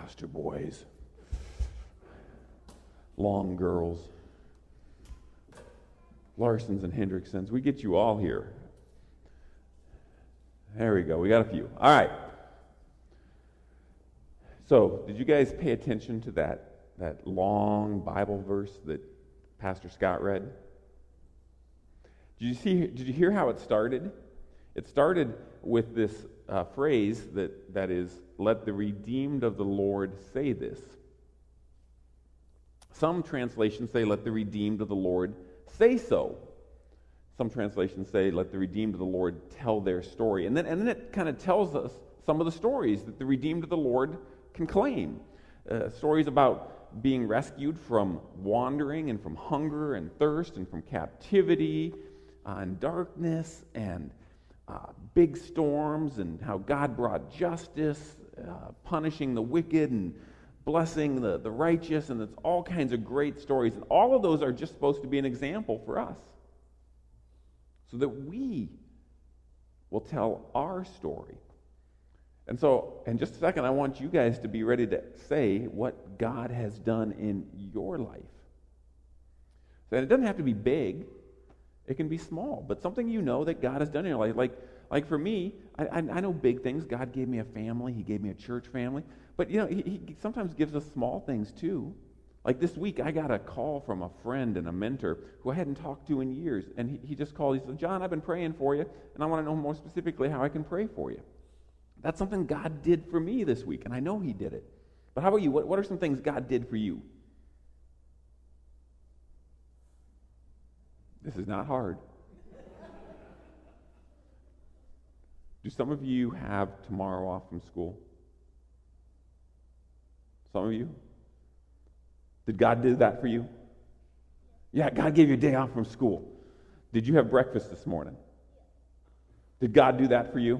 pastor boys, long girls, Larsons and Hendricksons. We get you all here. There we go. We got a few. All right. So, did you guys pay attention to that long Bible verse that Pastor Scott read? Did you hear how it started? It started with this phrase that is, "Let the redeemed of the Lord say this." Some translations say, "Let the redeemed of the Lord say so." Some translations say, "Let the redeemed of the Lord tell their story." And then it kind of tells us some of the stories that the redeemed of the Lord can claim. Stories about being rescued from wandering and from hunger and thirst and from captivity and darkness and big storms, and how God brought justice, punishing the wicked and blessing the righteous, and it's all kinds of great stories. And all of those are just supposed to be an example for us, so that we will tell our story. And so, in just a second, I want you guys to be ready to say what God has done in your life. And it doesn't have to be big. It can be small, but something you know that God has done in your life. Like for me, I know big things. God gave me a family. He gave me a church family. But, he sometimes gives us small things, too. Like this week, I got a call from a friend and a mentor who I hadn't talked to in years. And he just called. He said, "John, I've been praying for you, and I want to know more specifically how I can pray for you." That's something God did for me this week, and I know He did it. But how about you? What are some things God did for you? This is not hard. Do some of you have tomorrow off from school? Some of you? Did God do that for you? Yeah, God gave you a day off from school. Did you have breakfast this morning? Did God do that for you?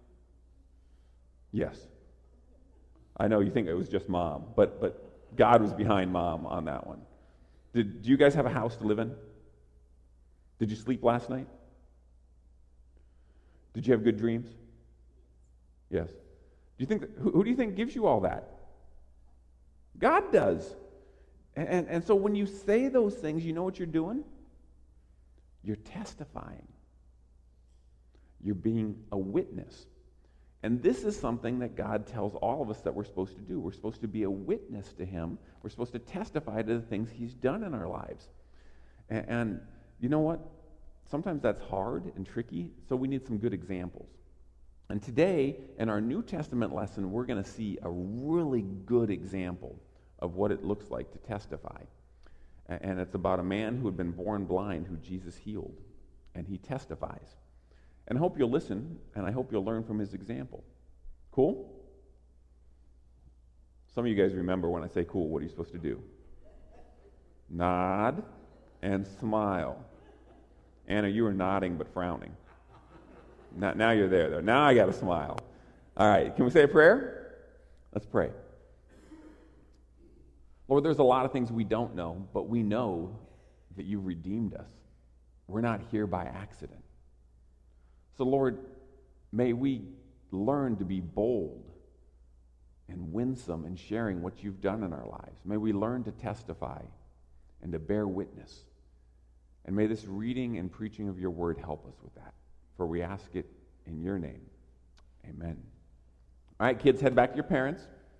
Yes. I know you think it was just mom, but God was behind mom on that one. Do you guys have a house to live in? Did you sleep last night? Did you have good dreams? Yes. Who do you think gives you all that? God does. And so when you say those things, you know what you're doing? You're testifying. You're being a witness. And this is something that God tells all of us that we're supposed to do. We're supposed to be a witness to Him. We're supposed to testify to the things He's done in our lives. And you know what? Sometimes that's hard and tricky, so we need some good examples. And today, in our New Testament lesson, we're going to see a really good example of what it looks like to testify. And it's about a man who had been born blind who Jesus healed, and he testifies. And I hope you'll listen, and I hope you'll learn from his example. Cool? Some of you guys remember when I say cool, what are you supposed to do? Nod and smile. Anna, you were nodding but frowning. Now you're there, though. Now I got to smile. All right, can we say a prayer? Let's pray. Lord, there's a lot of things we don't know, but we know that you redeemed us. We're not here by accident. So, Lord, may we learn to be bold and winsome in sharing what you've done in our lives. May we learn to testify and to bear witness. And may this reading and preaching of your word help us with that. For we ask it in your name. Amen. All right, kids, head back to your parents.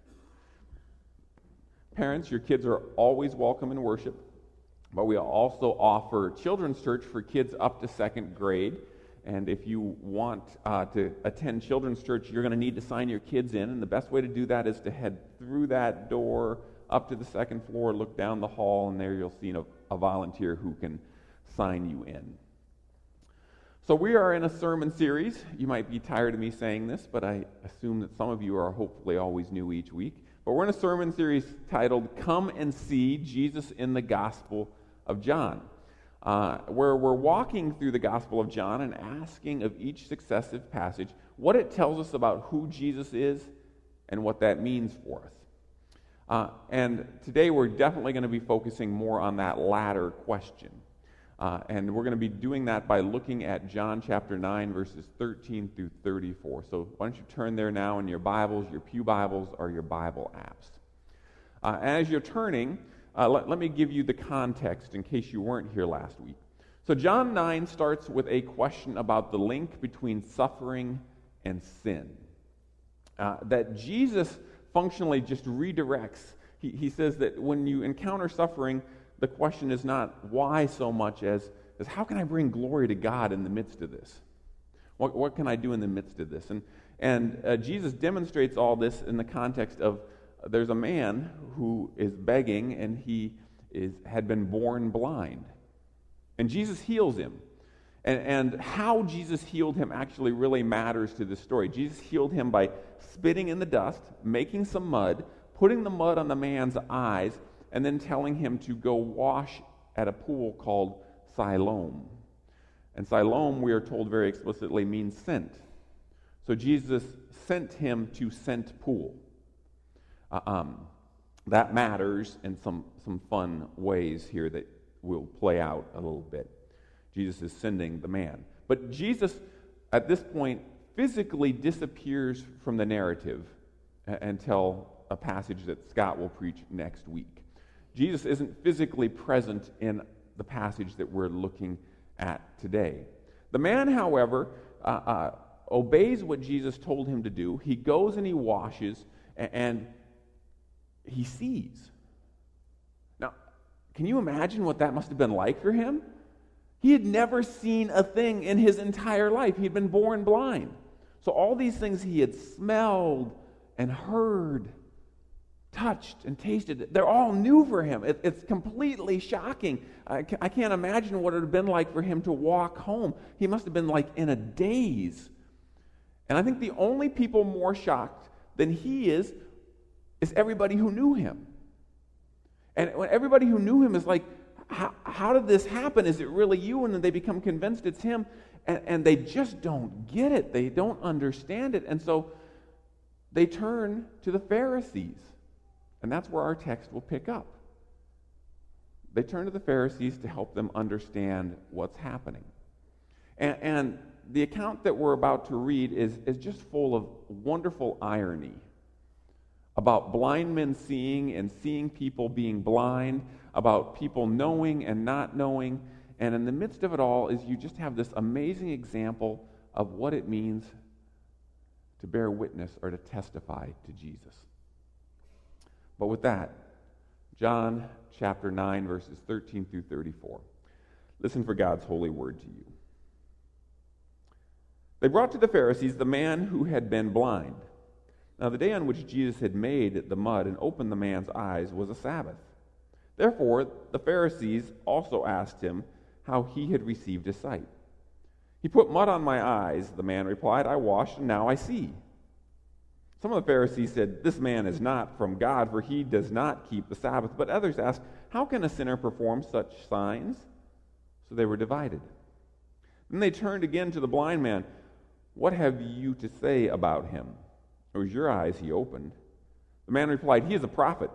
Parents, your kids are always welcome in worship, but we also offer children's church for kids up to second grade. And if you want to attend children's church, you're going to need to sign your kids in. And the best way to do that is to head through that door up to the second floor, look down the hall, and there you'll see a volunteer who can sign you in. So we are in a sermon series. You might be tired of me saying this, but I assume that some of you are hopefully always new each week. But we're in a sermon series titled, Come and See Jesus in the Gospel of John, where we're walking through the Gospel of John and asking of each successive passage what it tells us about who Jesus is and what that means for us. And today we're definitely going to be focusing more on that latter question. And we're going to be doing that by looking at John chapter 9, verses 13 through 34. So why don't you turn there now in your Bibles, your pew Bibles, or your Bible apps. As you're turning, let me give you the context in case you weren't here last week. So John 9 starts with a question about the link between suffering and sin. That Jesus functionally just redirects. He says that when you encounter suffering, the question is not why so much as how can I bring glory to God in the midst of this? What can I do in the midst of this? And Jesus demonstrates all this in the context of there's a man who is begging and he had been born blind. And Jesus heals him. And how Jesus healed him actually really matters to this story. Jesus healed him by spitting in the dust, making some mud, putting the mud on the man's eyes, and then telling him to go wash at a pool called Siloam. And Siloam, we are told very explicitly, means sent. So Jesus sent him to Sent Pool. That matters in some fun ways here that will play out a little bit. Jesus is sending the man. But Jesus, at this point, physically disappears from the narrative until a passage that Scott will preach next week. Jesus isn't physically present in the passage that we're looking at today. The man, however, obeys what Jesus told him to do. He goes and he washes, and he sees. Now, can you imagine what that must have been like for him? He had never seen a thing in his entire life. He had been born blind. So all these things he had smelled and heard, touched and tasted, they're all new for him. It's completely shocking. I can't imagine what it would have been like for him to walk home. He must have been like in a daze. And I think the only people more shocked than he is everybody who knew him. And when everybody who knew him is like, how did this happen? Is it really you? And then they become convinced it's him, and they just don't get it. They don't understand it. And so they turn to the Pharisees. And that's where our text will pick up. They turn to the Pharisees to help them understand what's happening. And the account that we're about to read is just full of wonderful irony about blind men seeing and seeing people being blind, about people knowing and not knowing. And in the midst of it all is you just have this amazing example of what it means to bear witness or to testify to Jesus. But with that, John chapter 9, verses 13 through 34. Listen for God's holy word to you. They brought to the Pharisees the man who had been blind. Now the day on which Jesus had made the mud and opened the man's eyes was a Sabbath. Therefore the Pharisees also asked him how he had received his sight. He put mud on my eyes, the man replied. I washed, and now I see. Some of the Pharisees said, this man is not from God, for he does not keep the Sabbath. But others asked, how can a sinner perform such signs? So they were divided. Then they turned again to the blind man. What have you to say about him? It was your eyes he opened. The man replied, he is a prophet.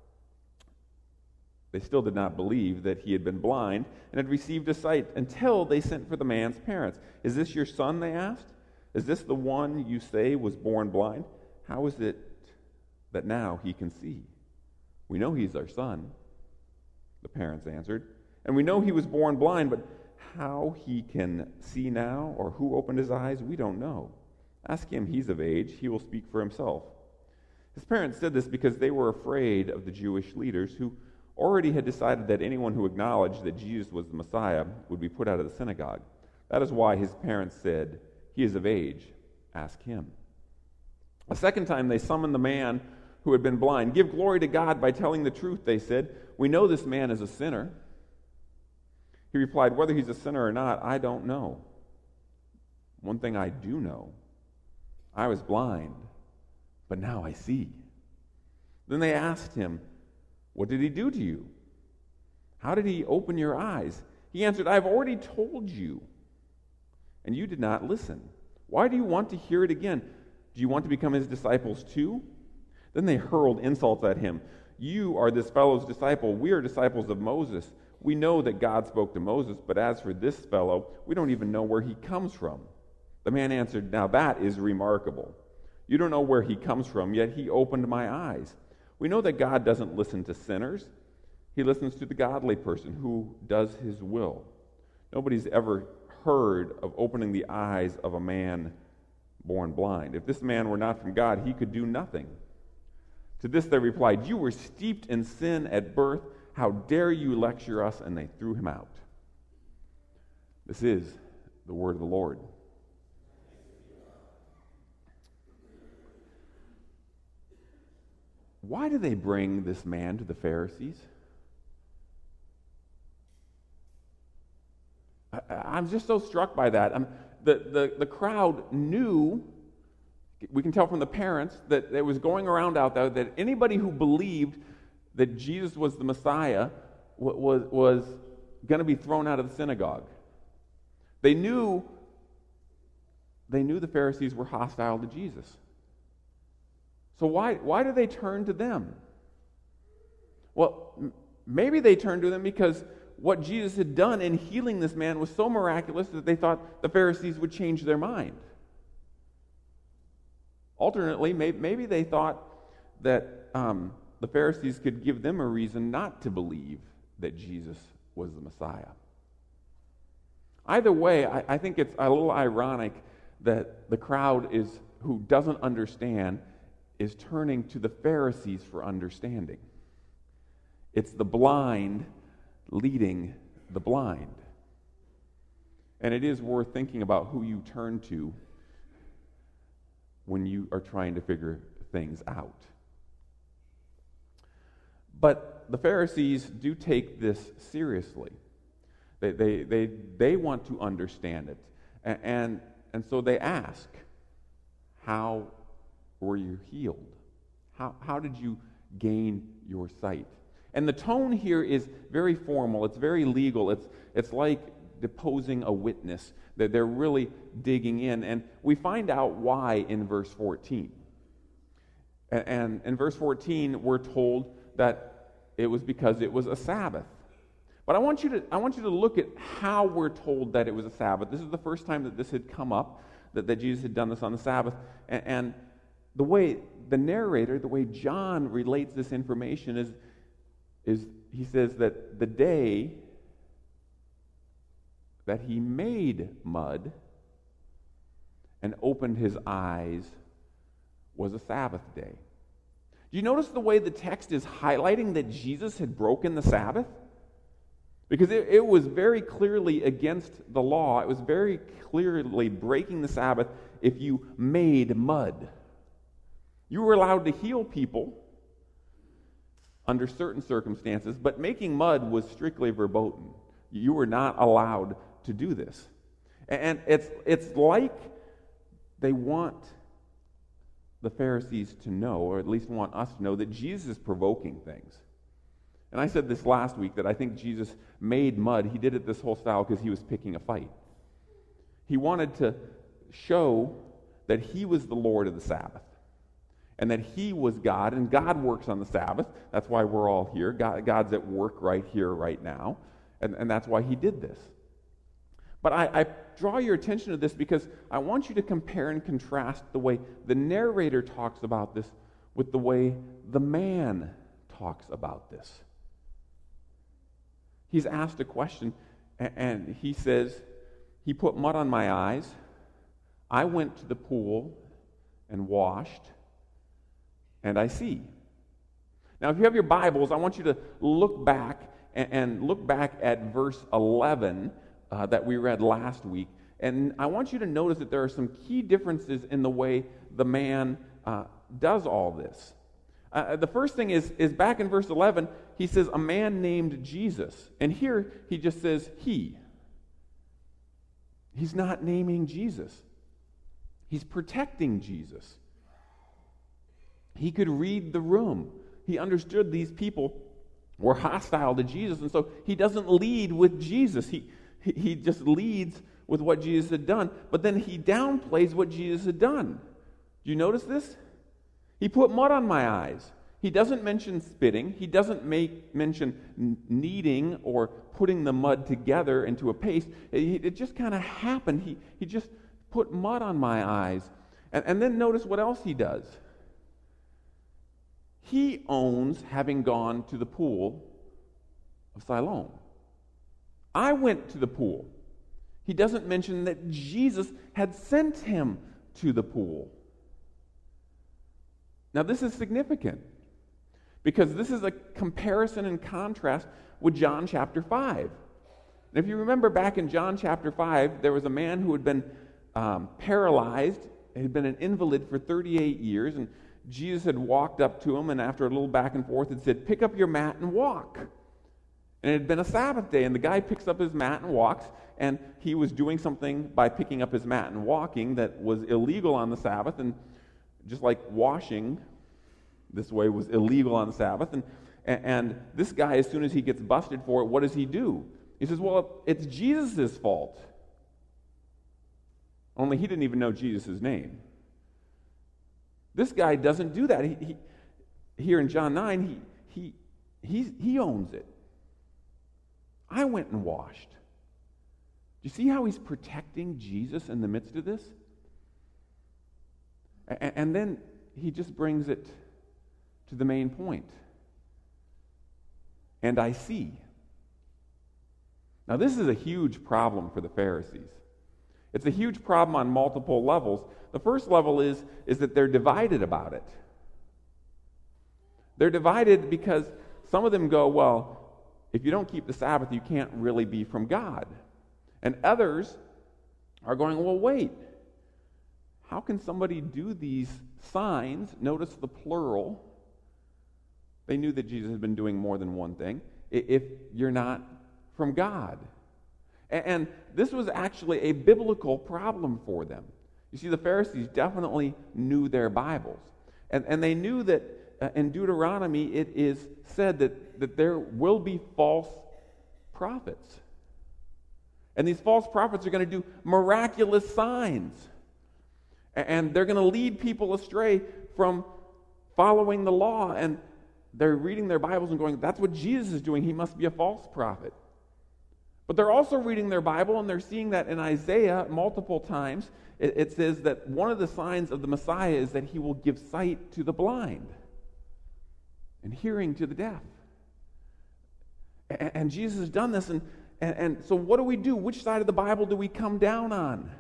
They still did not believe that he had been blind and had received a sight until they sent for the man's parents. Is this your son, they asked? Is this the one you say was born blind? How is it that now he can see? We know he's our son, the parents answered. And we know he was born blind, but how he can see now or who opened his eyes, we don't know. Ask him, he's of age, he will speak for himself. His parents said this because they were afraid of the Jewish leaders who already had decided that anyone who acknowledged that Jesus was the Messiah would be put out of the synagogue. That is why his parents said, he is of age, ask him. A second time they summoned the man who had been blind. Give glory to God by telling the truth, they said. We know this man is a sinner. He replied, whether he's a sinner or not, I don't know. One thing I do know, I was blind, but now I see. Then they asked him, what did he do to you? How did he open your eyes? He answered, I've already told you, and you did not listen. Why do you want to hear it again? Do you want to become his disciples too? Then they hurled insults at him. You are this fellow's disciple. We are disciples of Moses. we know that God spoke to Moses, but as for this fellow, we don't even know where he comes from." The man answered, "Now that is remarkable. You don't know where he comes from, yet he opened my eyes. We know that God doesn't listen to sinners. He listens to the godly person who does his will. Nobody's ever heard of opening the eyes of a man born blind. If this man were not from God, he could do nothing." To this they replied, "You were steeped in sin at birth. How dare you lecture us?" And they threw him out. This is the word of the Lord. Why do they bring this man to the Pharisees? I'm just so struck by that. The crowd knew, we can tell from the parents, that it was going around out there that anybody who believed that Jesus was the Messiah was going to be thrown out of the synagogue. They knew the Pharisees were hostile to Jesus. So why do they turn to them? Well, maybe they turned to them because what Jesus had done in healing this man was so miraculous that they thought the Pharisees would change their mind. Alternately, maybe they thought that the Pharisees could give them a reason not to believe that Jesus was the Messiah. Either way, I think it's a little ironic that the crowd who doesn't understand is turning to the Pharisees for understanding. It's the blind leading the blind. And it is worth thinking about who you turn to when you are trying to figure things out. But the Pharisees do take this seriously. They want to understand it. And so they ask, "How were you healed? How did you gain your sight?" And the tone here is very formal. It's very legal. It's like deposing a witness, that they're really digging in. And we find out why in verse 14. And in verse 14, we're told that it was because it was a Sabbath. But I want you to look at how we're told that it was a Sabbath. This is the first time that this had come up, that Jesus had done this on the Sabbath. And the way the narrator, the way John relates this information is he says that the day that he made mud and opened his eyes was a Sabbath day. Do you notice the way the text is highlighting that Jesus had broken the Sabbath? Because it was very clearly against the law. It was very clearly breaking the Sabbath if you made mud. You were allowed to heal people under certain circumstances, but making mud was strictly verboten. You were not allowed to do this. And it's like they want the Pharisees to know, or at least want us to know, that Jesus is provoking things. And I said this last week, that I think Jesus made mud. He did it this whole style because he was picking a fight. He wanted to show that he was the Lord of the Sabbath, and that he was God, and God works on the Sabbath. That's why we're all here. God's at work right here, right now, and that's why he did this. But I draw your attention to this because I want you to compare and contrast the way the narrator talks about this with the way the man talks about this. He's asked a question, and he says, "He put mud on my eyes. I went to the pool and washed, and I see." Now, if you have your Bibles, I want you to look back and look back at verse 11 that we read last week. And I want you to notice that there are some key differences in the way the man does all this. The first thing is back in verse 11, he says, "A man named Jesus." And here he just says, "he." He's not naming Jesus. He's protecting Jesus. He could read the room. He understood these people were hostile to Jesus, and so he doesn't lead with Jesus. He just leads with what Jesus had done, but then he downplays what Jesus had done. Do you notice this? He put mud on my eyes. He doesn't mention spitting. He doesn't mention kneading or putting the mud together into a paste. It just kind of happened. He just put mud on my eyes. And then notice what else he does. He owns having gone to the pool of Siloam. I went to the pool. He doesn't mention that Jesus had sent him to the pool. Now, this is significant because this is a comparison and contrast with John chapter 5. And if you remember back in John chapter 5, there was a man who had been paralyzed, had been an invalid for 38 years, and Jesus had walked up to him, and after a little back and forth, had said, "Pick up your mat and walk." And it had been a Sabbath day, and the guy picks up his mat and walks, and he was doing something by picking up his mat and walking that was illegal on the Sabbath, and just like washing this way was illegal on the Sabbath. And this guy, as soon as he gets busted for it, what does he do? He says, well, it's Jesus' fault. Only he didn't even know Jesus' name. This guy doesn't do that. He here in John 9, he owns it. I went and washed. Do you see how he's protecting Jesus in the midst of this? And then he just brings it to the main point. And I see. Now, this is a huge problem for the Pharisees. It's a huge problem on multiple levels. The first level is that they're divided about it. They're divided because some of them go, well, if you don't keep the Sabbath, you can't really be from God. And others are going, well, wait. How can somebody do these signs? Notice the plural. They knew that Jesus had been doing more than one thing. If you're not from God. And this was actually a biblical problem for them. You see, the Pharisees definitely knew their Bibles. And they knew that in Deuteronomy it is said that there will be false prophets. And these false prophets are going to do miraculous signs. And they're going to lead people astray from following the law. And they're reading their Bibles and going, that's what Jesus is doing. He must be a false prophet. But they're also reading their Bible, and they're seeing that in Isaiah multiple times. It says that one of the signs of the Messiah is that he will give sight to the blind and hearing to the deaf. And Jesus has done this. And so what do we do? Which side of the Bible do we come down on?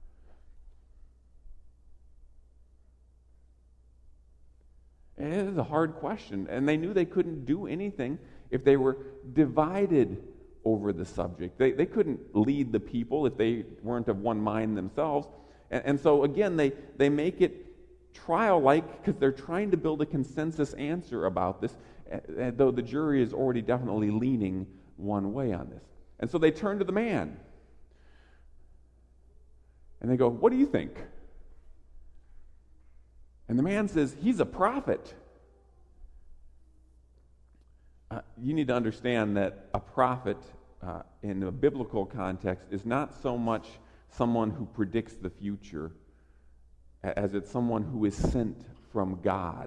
It is a hard question. And they knew they couldn't do anything if they were divided over the subject. They couldn't lead the people if they weren't of one mind themselves. And so again, they make it trial-like because they're trying to build a consensus answer about this, though the jury is already definitely leaning one way on this. And so they turn to the man. And they go, what do you think? And the man says, he's a prophet. You need to understand that a prophet in a biblical context is not so much someone who predicts the future as it's someone who is sent from God.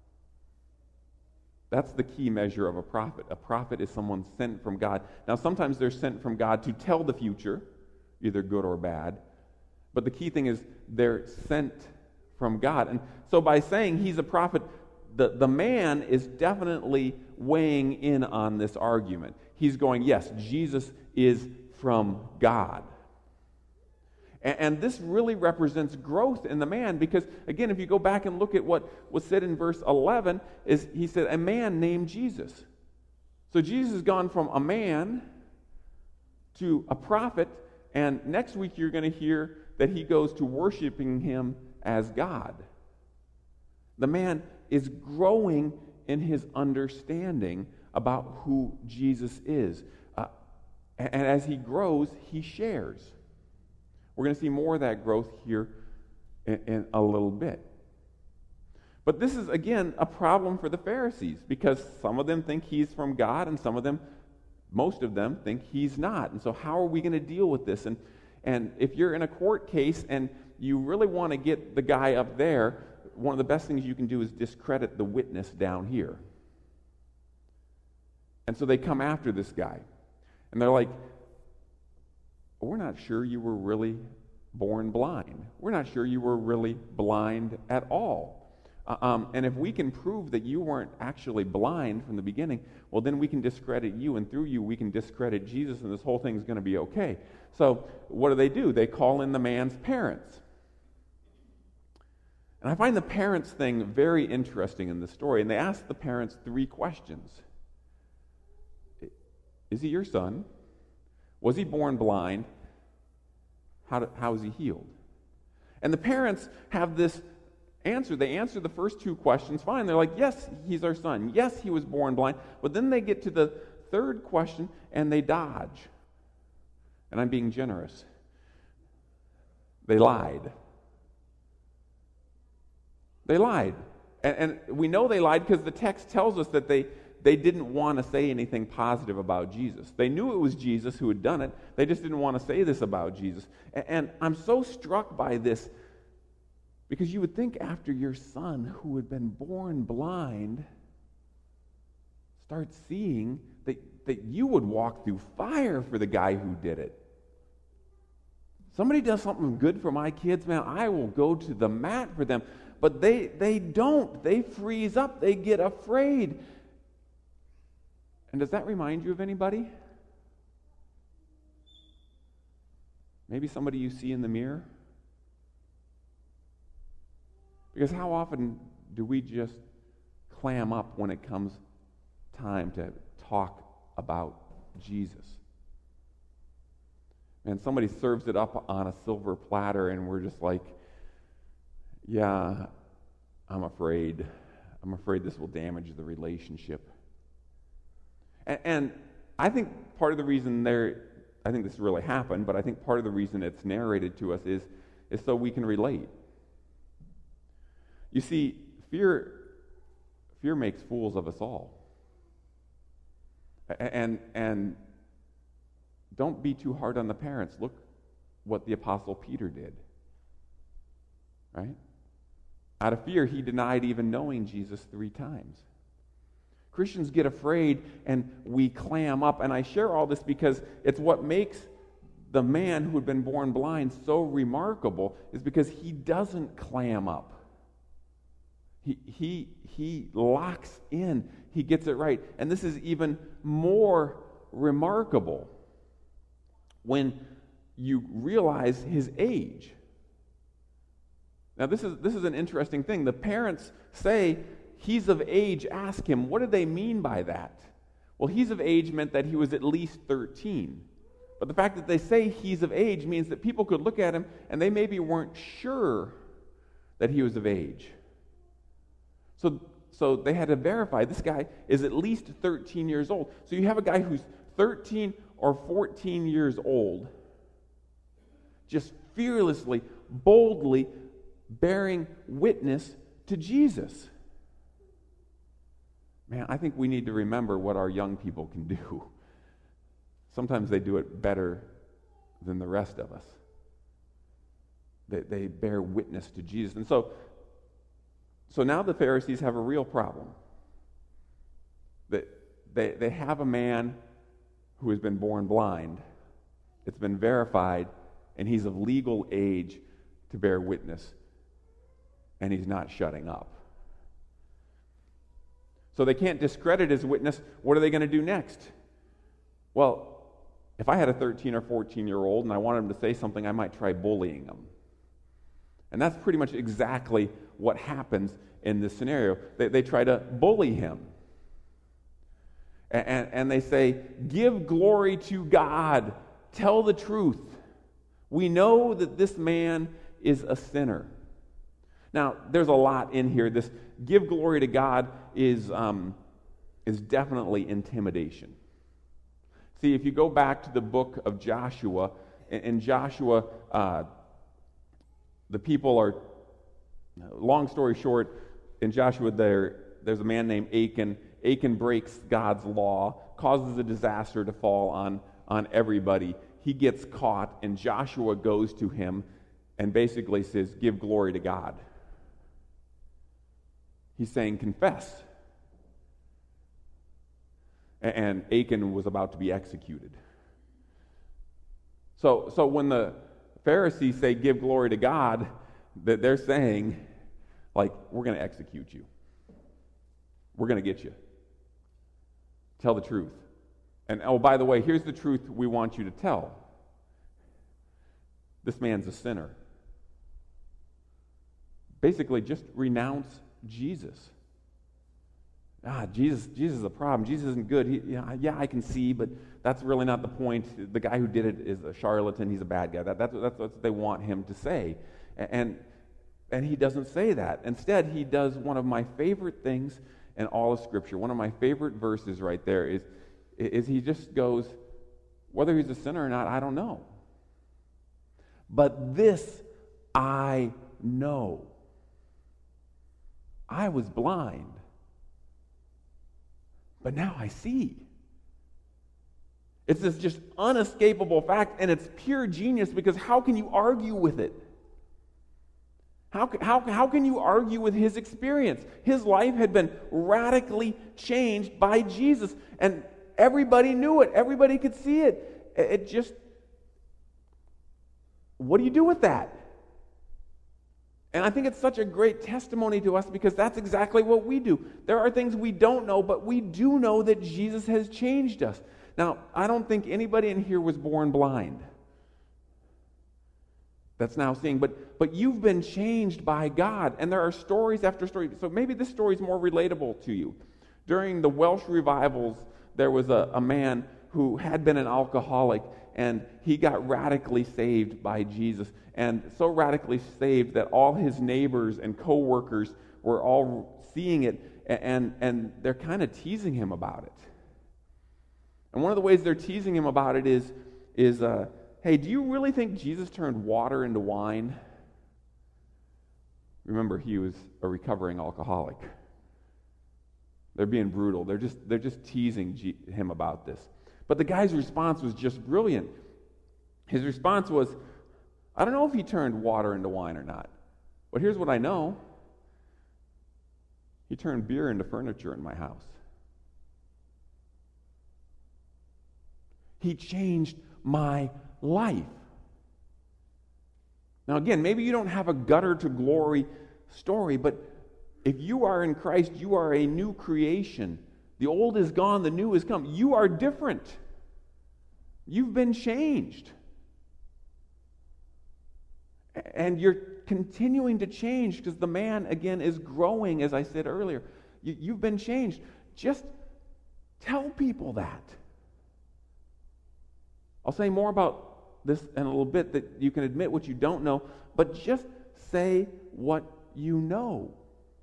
That's the key measure of a prophet. A prophet is someone sent from God. Now, sometimes they're sent from God to tell the future, either good or bad. But the key thing is they're sent from God. And so by saying he's a prophet, the man is definitely weighing in on this argument. He's going, yes, Jesus is from God. And this really represents growth in the man because, again, if you go back and look at what was said in verse 11, is he said, a man named Jesus. So Jesus has gone from a man to a prophet, and next week you're going to hear that he goes to worshiping him as God. The man is growing in his understanding about who Jesus is. And as he grows, he shares. We're going to see more of that growth here in a little bit. But this is, again, a problem for the Pharisees because some of them think he's from God and some of them, most of them, think he's not. And so how are we going to deal with this? And if you're in a court case and you really want to get the guy up there, one of the best things you can do is discredit the witness down here. And so they come after this guy. And they're like, we're not sure you were really born blind. We're not sure you were really blind at all. And if we can prove that you weren't actually blind from the beginning, well, then we can discredit you, and through you we can discredit Jesus, and this whole thing's going to be okay. So what do? They call in the man's parents. And I find the parents thing very interesting in this story, and they ask the parents 3 questions. Is he your son? Was he born blind? How is he healed? And the parents have this answer. They answer the first 2 questions fine. They're like, yes, he's our son. Yes, he was born blind. But then they get to the 3rd question, and they dodge. And I'm being generous. They lied. They lied. And we know they lied because the text tells us that they didn't want to say anything positive about Jesus. They knew it was Jesus who had done it. They just didn't want to say this about Jesus. And I'm so struck by this because you would think after your son who had been born blind starts seeing that you would walk through fire for the guy who did it. Somebody does something good for my kids, man, I will go to the mat for them. But they don't. They freeze up. They get afraid. And does that remind you of anybody? Maybe somebody you see in the mirror? Because how often do we just clam up when it comes time to talk about Jesus? And somebody serves it up on a silver platter and we're just like, yeah, I'm afraid. I'm afraid this will damage the relationship. And I think part of the reason I think this really happened, but I think part of the reason it's narrated to us is so we can relate. You see, fear makes fools of us all. And don't be too hard on the parents. Look what the Apostle Peter did. Right? Out of fear, he denied even knowing Jesus 3 times. Christians get afraid and we clam up. And I share all this because it's what makes the man who had been born blind so remarkable is because he doesn't clam up. He locks in. He gets it right. And this is even more remarkable when you realize his age. Now this is an interesting thing. The parents say, he's of age, ask him. What did they mean by that? Well, he's of age meant that he was at least 13. But the fact that they say he's of age means that people could look at him and they maybe weren't sure that he was of age. So they had to verify this guy is at least 13 years old. So you have a guy who's 13 or 14 years old, just fearlessly, boldly bearing witness to Jesus. Man, I think we need to remember what our young people can do. Sometimes they do it better than the rest of us. They bear witness to Jesus. And so now the Pharisees have a real problem. They have a man who has been born blind. It's been verified, and he's of legal age to bear witness. And he's not shutting up. So they can't discredit his witness. What are they going to do next? Well, if I had a 13 or 14-year-old and I wanted him to say something, I might try bullying him. And that's pretty much exactly what happens in this scenario. They try to bully him. And they say, give glory to God. Tell the truth. We know that this man is a sinner. Now, there's a lot in here. This give glory to God is definitely intimidation. See, if you go back to the book of Joshua, in Joshua, the people are, long story short, in Joshua there's a man named Achan. Achan breaks God's law, causes a disaster to fall on everybody. He gets caught, and Joshua goes to him and basically says, give glory to God. He's saying, confess. And Achan was about to be executed. So when the Pharisees say, give glory to God, that they're saying, like, we're going to execute you. We're going to get you. Tell the truth. And, oh, by the way, here's the truth we want you to tell. This man's a sinner. Basically, just renounce Jesus. Jesus is a problem. Jesus isn't good. Yeah, I can see, but that's really not the point. The guy who did it is a charlatan. He's a bad guy. That's what they want him to say. And he doesn't say that. Instead, he does one of my favorite things in all of Scripture. One of my favorite verses right there is he just goes, whether he's a sinner or not, I don't know. But this I know. I was blind, but now I see. It's this just unescapable fact, and it's pure genius, because how can you argue with it? How can you argue with his experience? His life had been radically changed by Jesus, and everybody knew it. Everybody could see it. It just, what do you do with that? And I think it's such a great testimony to us, because that's exactly what we do. There are things we don't know, but we do know that Jesus has changed us. Now, I don't think anybody in here was born blind. That's now seeing. But you've been changed by God, and there are stories after stories. So maybe this story is more relatable to you. During the Welsh revivals, there was a man who had been an alcoholic, and he got radically saved by Jesus, and so radically saved that all his neighbors and co-workers were all seeing it, and they're kind of teasing him about it. And one of the ways they're teasing him about it is hey, do you really think Jesus turned water into wine? Remember, he was a recovering alcoholic. They're being brutal. They're just teasing him about this. But the guy's response was just brilliant. His response was, I don't know if he turned water into wine or not, but here's what I know. He turned beer into furniture in my house. He changed my life. Now again, maybe you don't have a gutter to glory story, but if you are in Christ, you are a new creation. The old is gone, the new is come. You are different. You've been changed. And you're continuing to change, because the man, again, is growing, as I said earlier. You've been changed. Just tell people that. I'll say more about this in a little bit, that you can admit what you don't know, but just say what you know.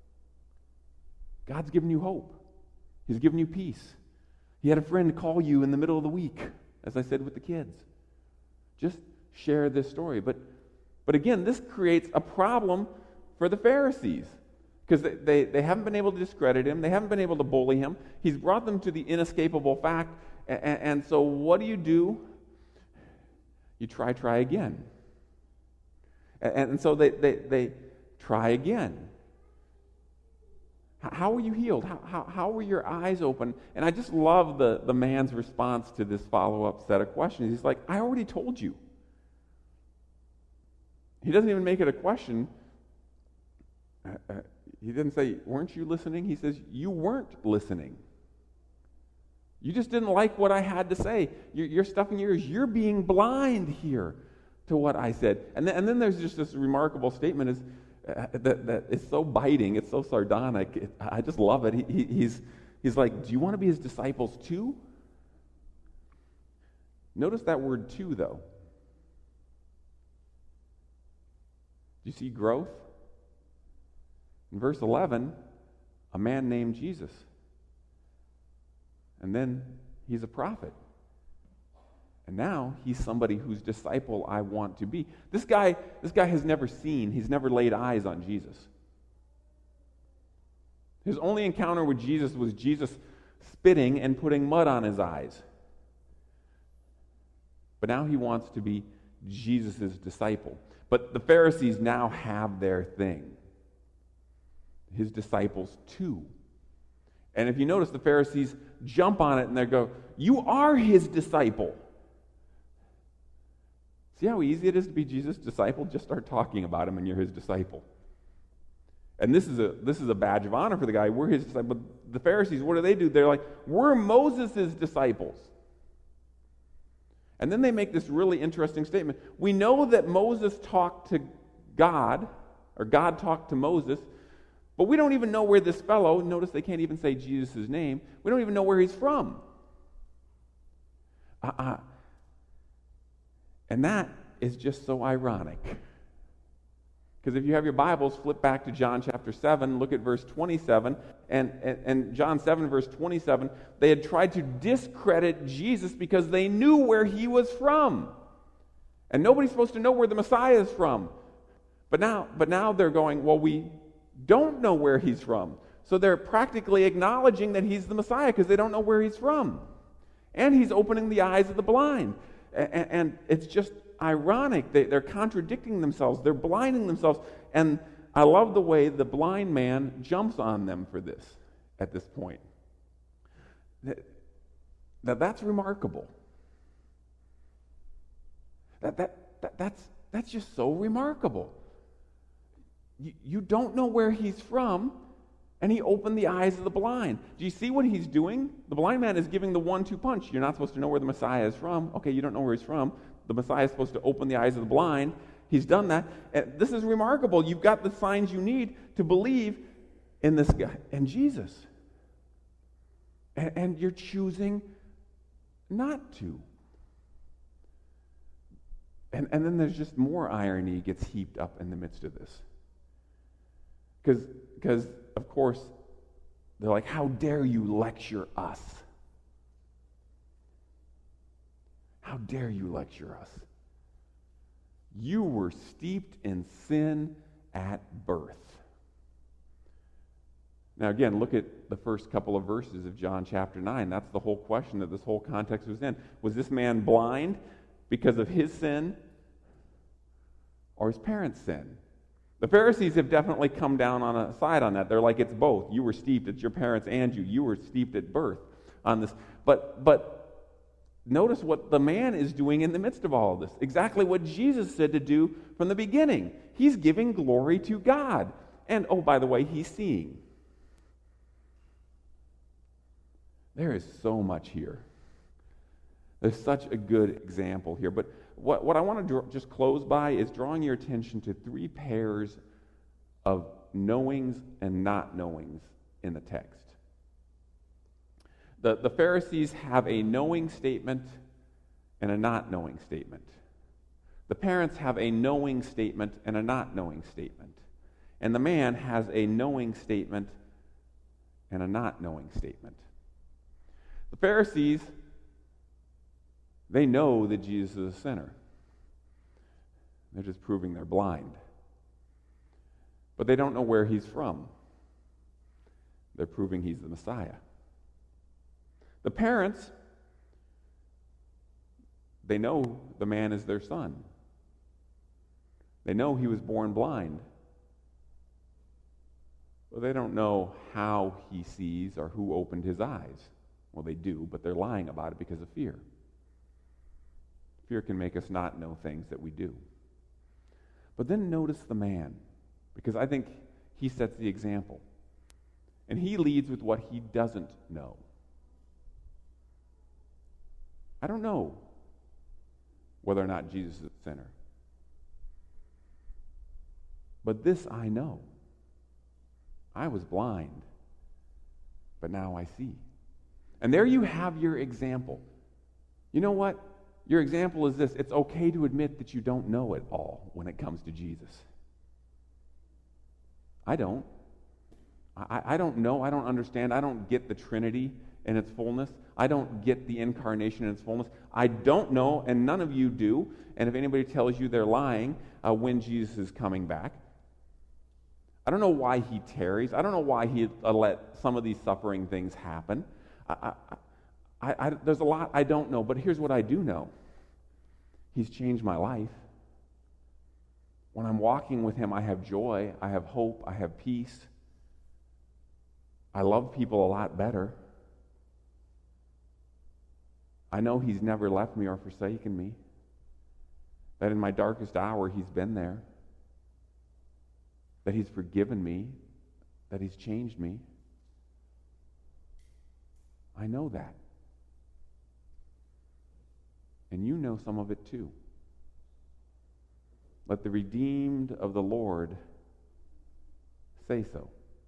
God's given you hope. He's given you peace. He had a friend call you in the middle of the week, as I said with the kids. Just share this story. But again, this creates a problem for the Pharisees, because they haven't been able to discredit him. They haven't been able to bully him. He's brought them to the inescapable fact. And so what do? You try again. And so they try again. How were you healed? How were your eyes open? And I just love the man's response to this follow-up set of questions. He's like, I already told you. He doesn't even make it a question. He didn't say, weren't you listening? He says, you weren't listening. You just didn't like what I had to say. You're stuffing your ears. You're being blind here to what I said. And then there's just this remarkable statement that is so biting. It's so sardonic. I just love it. He's like, do you want to be his disciples too? Notice that word too, though. Do you see growth? In verse 11, a man named Jesus. And then he's a prophet. And now he's somebody whose disciple I want to be. This guy has never seen, he's never laid eyes on Jesus. His only encounter with Jesus was Jesus spitting and putting mud on his eyes. But now he wants to be Jesus' disciple. But the Pharisees now have their thing. his disciples too. And if you notice, the Pharisees jump on it and they go, you are his disciple. See how easy it is to be Jesus' disciple? Just start talking about him and you're his disciple. And this is a badge of honor for the guy. We're his disciple. But the Pharisees, what do? They're like, we're Moses' disciples. And then they make this really interesting statement. We know that Moses talked to God, or God talked to Moses, but we don't even know where this fellow, notice they can't even say Jesus' name, we don't even know where he's from. And that is just so ironic. Because if you have your Bibles, flip back to John chapter 7, look at verse 27, and John 7 verse 27, they had tried to discredit Jesus because they knew where he was from. And nobody's supposed to know where the Messiah is from. But now they're going, well, we don't know where he's from. So they're practically acknowledging that he's the Messiah because they don't know where he's from. And he's opening the eyes of the blind. And it's just ironic. They're contradicting themselves. They're blinding themselves. And I love the way the blind man jumps on them for this at this point. That's remarkable. That's just so remarkable. You don't know where he's from, and he opened the eyes of the blind. Do you see what he's doing? The blind man is giving the 1-2 punch. You're not supposed to know where the Messiah is from. Okay, you don't know where he's from. The Messiah is supposed to open the eyes of the blind. He's done that. And this is remarkable. You've got the signs you need to believe in this guy, in Jesus. And you're choosing not to. And then there's just more irony gets heaped up in the midst of this. Because, of course, they're like, how dare you lecture us? How dare you lecture us? You were steeped in sin at birth. Now again, look at the first couple of verses of John chapter 9. That's the whole question that this whole context was in. Was this man blind because of his sin or his parents' sin? The Pharisees have definitely come down on a side on that. They're like, it's both. You were steeped, it's your parents and you. You were steeped at birth on this. But notice what the man is doing in the midst of all of this. Exactly what Jesus said to do from the beginning. He's giving glory to God. And, oh, by the way, he's seeing. There is so much here. There's such a good example here. But what I want to just close by is drawing your attention to 3 pairs of knowings and not knowings in the text. The Pharisees have a knowing statement and a not knowing statement. The parents have a knowing statement and a not knowing statement. And the man has a knowing statement and a not knowing statement. The Pharisees, they know that Jesus is a sinner. They're just proving they're blind. But they don't know where he's from. They're proving he's the Messiah. The parents, they know the man is their son. They know he was born blind. But they don't know how he sees or who opened his eyes. Well, they do, but they're lying about it because of fear. Fear can make us not know things that we do. But then notice the man, because I think he sets the example. And he leads with what he doesn't know. I don't know whether or not Jesus is a sinner. But this I know. I was blind, but now I see. And there you have your example. You know what? Your example is this. It's okay to admit that you don't know it all when it comes to Jesus. I don't. I don't know. I don't understand. I don't get the Trinity in its fullness. I don't get the incarnation in its fullness. I don't know, and none of you do. And if anybody tells you they're lying when Jesus is coming back, I don't know why he tarries. I don't know why he let some of these suffering things happen. There's a lot I don't know, but here's what I do know. He's changed my life. When I'm walking with him, I have joy, I have hope, I have peace. I love people a lot better. I know He's never left me or forsaken me. That in my darkest hour, He's been there. That He's forgiven me. That He's changed me. I know that. And you know some of it too. Let the redeemed of the Lord say so.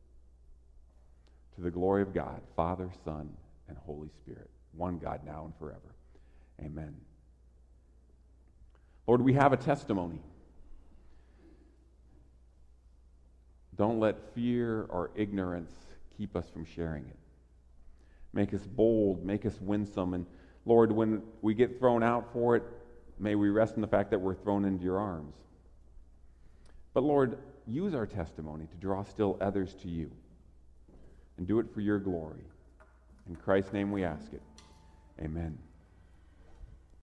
To the glory of God, Father, Son, and Holy Spirit, one God now and forever. Amen. Lord, we have a testimony. Don't let fear or ignorance keep us from sharing it. Make us bold, make us winsome, and Lord, when we get thrown out for it, may we rest in the fact that we're thrown into your arms. But Lord, use our testimony to draw still others to you, and do it for your glory. In Christ's name we ask it. Amen.